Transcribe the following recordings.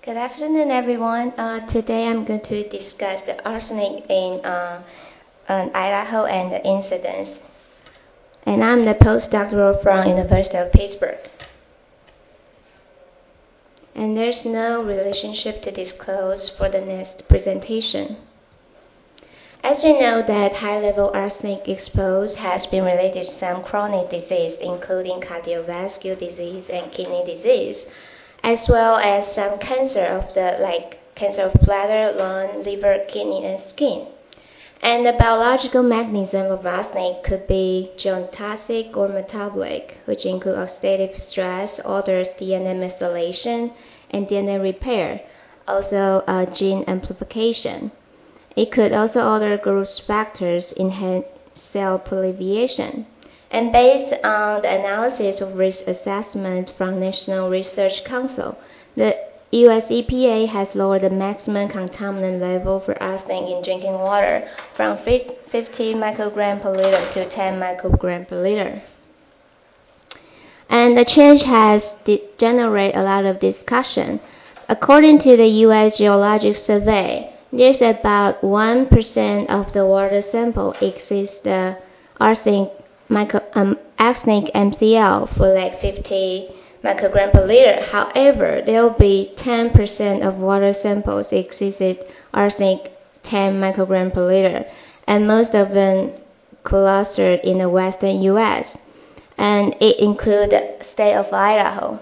Good afternoon, everyone. Today I'm going to discuss the arsenic in Idaho and the incidents. And I'm the postdoctoral from University of Pittsburgh. And there's no relationship to disclose for the next presentation. As we know that high-level arsenic exposure has been related to some chronic disease, including cardiovascular disease and kidney disease, as well as some cancer of cancer of bladder, lung, liver, kidney, and skin. And the biological mechanism of arsenic could be geontasic or metabolic, which include oxidative stress, alters DNA methylation, and DNA repair, also gene amplification. It could also alter growth factors, enhance cell proliferation. And based on the analysis of risk assessment from National Research Council, the US EPA has lowered the maximum contaminant level for arsenic in drinking water from 50 microgram per liter to 10 microgram per liter. And the change has generated a lot of discussion. According to the US Geologic Survey, there's about 1% of the water sample exceeds the arsenic MCl for 50 microgram per liter. However, there will be 10% of water samples exceeded arsenic 10 microgram per liter, and most of them clustered in the western U.S., and it includes the state of Idaho.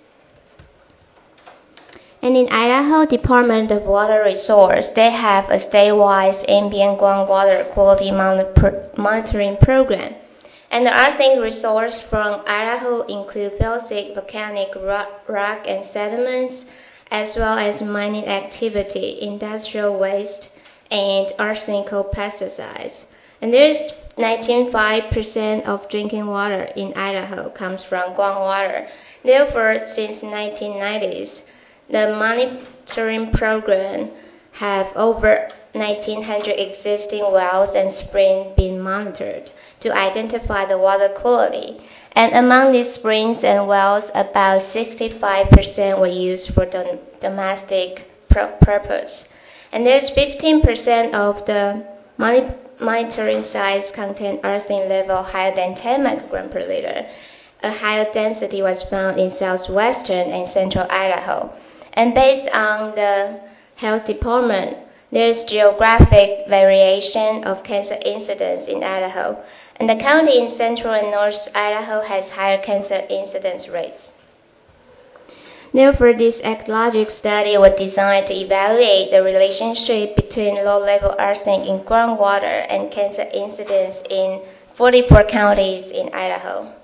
And in Idaho Department of Water Resources, they have a statewide ambient groundwater quality monitoring program. And the arsenic resource from Idaho include felsic, volcanic rock and sediments, as well as mining activity, industrial waste, and arsenical pesticides. And there's 95% of drinking water in Idaho comes from groundwater. Therefore, since 1990s, the monitoring program have over 1,900 existing wells and springs being monitored to identify the water quality. And among these springs and wells, about 65% were used for domestic purpose. And there's 15% of the monitoring sites contain arsenic level higher than 10 microgram per liter. A higher density was found in southwestern and central Idaho. And based on the health department, there's geographic variation of cancer incidence in Idaho, and the county in central and north Idaho has higher cancer incidence rates. Therefore, this ecologic study was designed to evaluate the relationship between low-level arsenic in groundwater and cancer incidence in 44 counties in Idaho.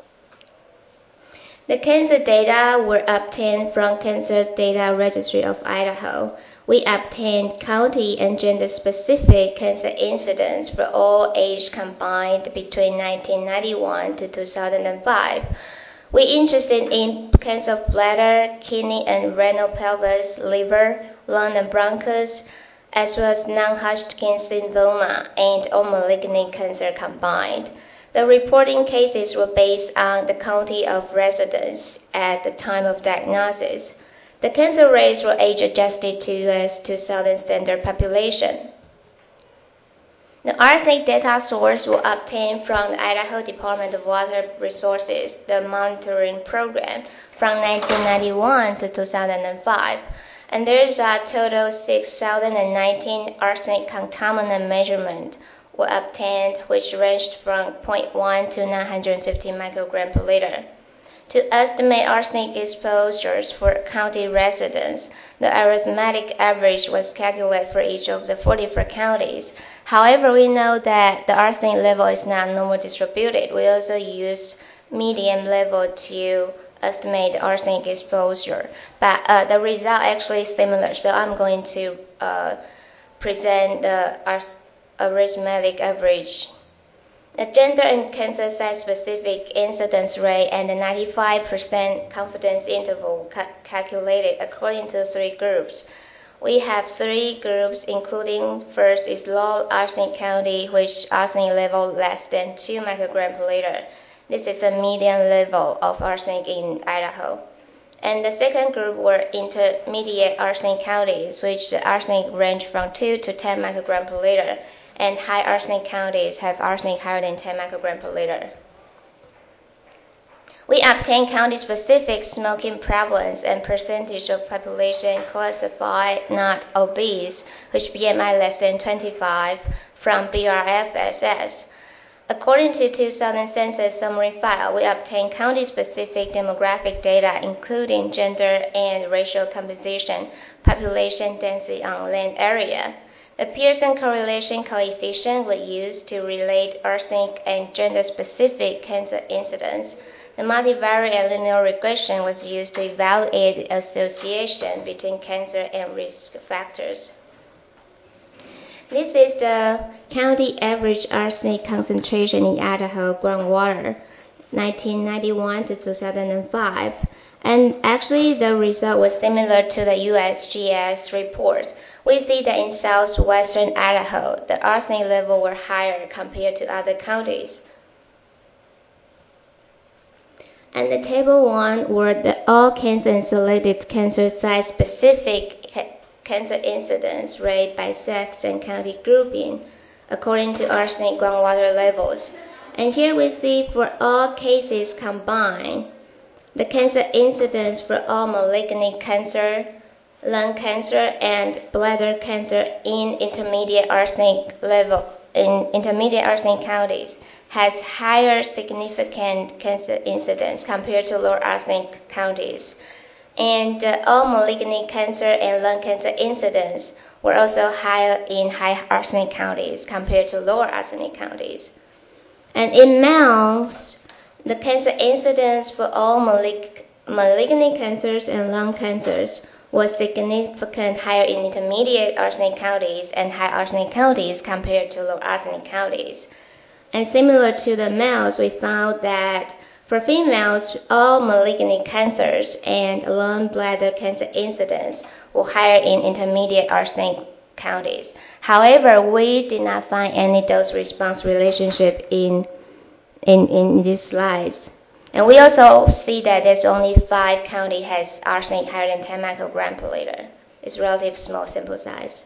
The cancer data were obtained from Cancer Data Registry of Idaho. We obtained county and gender-specific cancer incidence for all age combined between 1991 to 2005. We interested in cancer of bladder, kidney and renal pelvis, liver, lung and bronchus, as well as non-Hodgkin's lymphoma and all malignant cancer combined. The reporting cases were based on the county of residence at the time of diagnosis. The cancer rates were age-adjusted to US 2000 standard population. The arsenic data source was obtained from the Idaho Department of Water Resources, the monitoring program, from 1991 to 2005. And there is a total 6,019 arsenic contaminant measurement were obtained, which ranged from 0.1 to 950 microgram per liter. To estimate arsenic exposures for county residents, the arithmetic average was calculated for each of the 44 counties. However, we know that the arsenic level is not normal distributed. We also use median level to estimate the arsenic exposure, but the result actually is similar. So I'm going to present the arithmetic average. The gender and cancer site-specific incidence rate and the 95% confidence interval calculated according to 3 groups. We have 3 groups, including first is low arsenic county, which arsenic level less than 2 microgram per liter. This is the median level of arsenic in Idaho. And the second group were intermediate arsenic counties, which the arsenic ranged from 2 to 10 microgram per liter, and high arsenic counties have arsenic higher than 10 microgram per liter. We obtained county-specific smoking prevalence and percentage of population classified not obese, which BMI less than 25, from BRFSS. According to 2000 Census Summary File, we obtained county-specific demographic data including gender and racial composition, population density on land area. The Pearson correlation coefficient was used to relate arsenic and gender-specific cancer incidence. The multivariate and linear regression was used to evaluate the association between cancer and risk factors. This is the county average arsenic concentration in Idaho groundwater, 1991 to 2005. And actually, the result was similar to the USGS report. We see that in southwestern Idaho, the arsenic level were higher compared to other counties. And the table 1 were the all cancer and selected cancer site-specific cancer incidence rate by sex and county grouping according to arsenic groundwater levels. And here we see for all cases combined, the cancer incidence for all malignant cancer, lung cancer, and bladder cancer in intermediate arsenic counties has higher significant cancer incidence compared to lower arsenic counties. And all malignant cancer and lung cancer incidence were also higher in high arsenic counties compared to lower arsenic counties. And in mouse, the cancer incidence for all malignant cancers and lung cancers was significantly higher in intermediate arsenic counties and high arsenic counties compared to low arsenic counties. And similar to the males, we found that for females, all malignant cancers and lung bladder cancer incidence were higher in intermediate arsenic counties. However, we did not find any dose-response relationship in these slides. And we also see that there's only 5 counties has arsenic higher than 10 microgram per liter. It's relatively small sample size.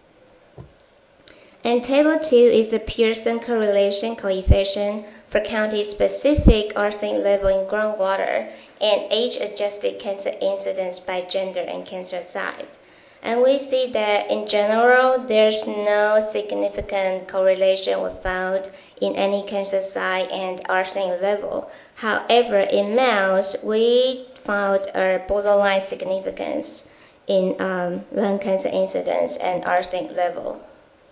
And table 2 is the Pearson correlation coefficient for county-specific arsenic level in groundwater and age-adjusted cancer incidence by gender and cancer size. And we see that in general, there's no significant correlation was found in any cancer site and arsenic level. However, in males, we found a borderline significance in lung cancer incidence and arsenic level.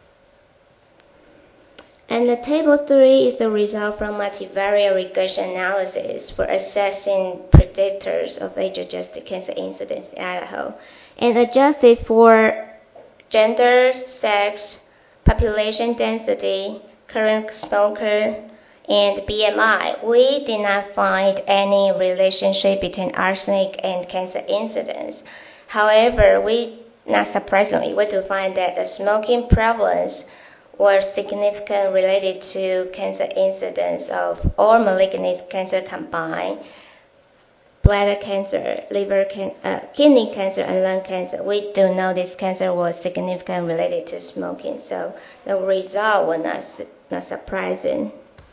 And the table 3 is the result from multivariate regression analysis for assessing predictors of age-adjusted cancer incidence in Idaho. And adjusted for gender, sex, population density, current smoker, and BMI, we did not find any relationship between arsenic and cancer incidence. However, not surprisingly, we do find that the smoking prevalence was significantly related to cancer incidence of all malignant cancer combined, bladder cancer, kidney cancer, and lung cancer. We do know this cancer was significantly related to smoking, so the result was not surprising.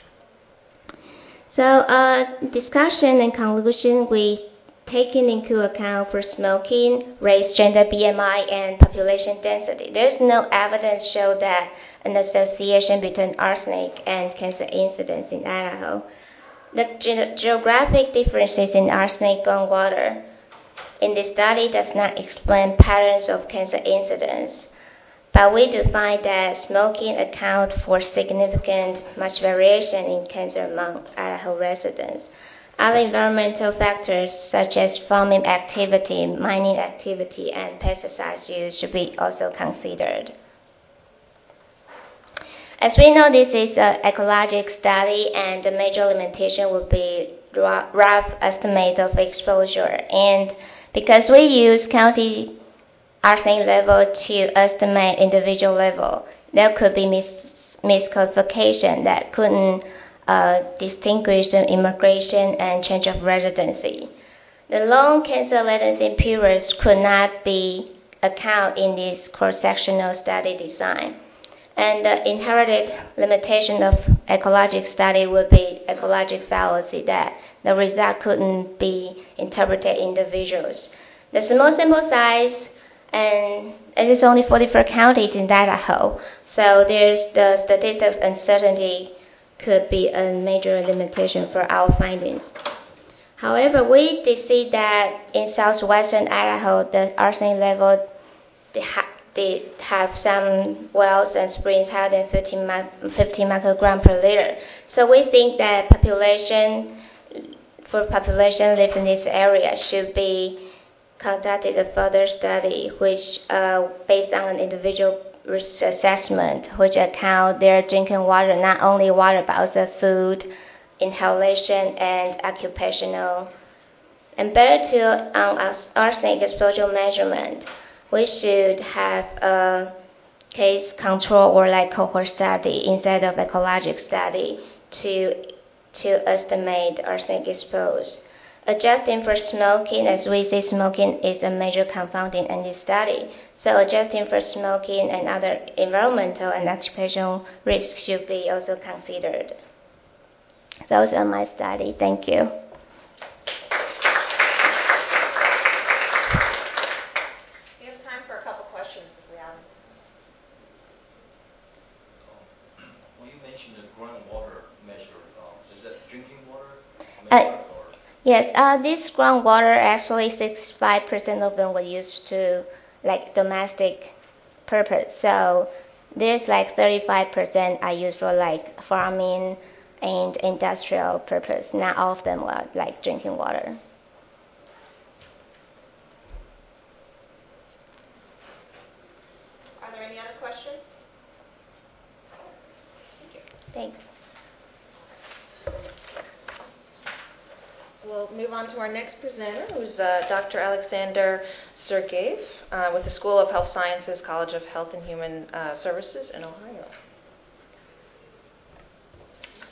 So discussion and conclusion, we taking into account for smoking, race, gender, BMI, and population density. There's no evidence show that an association between arsenic and cancer incidence in Idaho. The geographic differences in arsenic groundwater in this study does not explain patterns of cancer incidence, but we do find that smoking accounts for significant much variation in cancer among Idaho residents. Other environmental factors such as farming activity, mining activity, and pesticides use should be also considered. As we know, this is an ecologic study, and the major limitation would be rough estimate of exposure. And because we use county arsenic level to estimate individual level, there could be misclassification that couldn't distinguish the immigration and change of residency. The long cancer latency periods could not be accounted in this cross-sectional study design. And the inherited limitation of ecologic study would be ecologic fallacy, that the result couldn't be interpreted individuals. The small sample size, and it is only 44 counties in Idaho, so there's the statistics uncertainty could be a major limitation for our findings. However, we did see that in southwestern Idaho, the arsenic level they have some wells and springs higher than 50 microgram per liter. So we think that population living in this area should be conducted a further study, which based on an individual risk assessment, which account their drinking water, not only water but also food, inhalation, and occupational. And better to on arsenic exposure measurement, we should have a case control or like cohort study instead of ecologic study to estimate arsenic exposed. Adjusting for smoking, as we see smoking is a major confounding in this study. So adjusting for smoking and other environmental and occupational risks should be also considered. Those are my study. Thank you. We have time for a couple questions if we have. When you mentioned the groundwater measure, is that drinking water? Yes, this groundwater, actually 65% of them were used to like domestic purpose. So there's like 35% are used for like farming and industrial purpose. Not all of them were like drinking water. Are there any other questions? Thank you. Thanks. So we'll move on to our next presenter, who's Dr. Alexander Sergeyev with the School of Health Sciences, College of Health and Human Services in Ohio.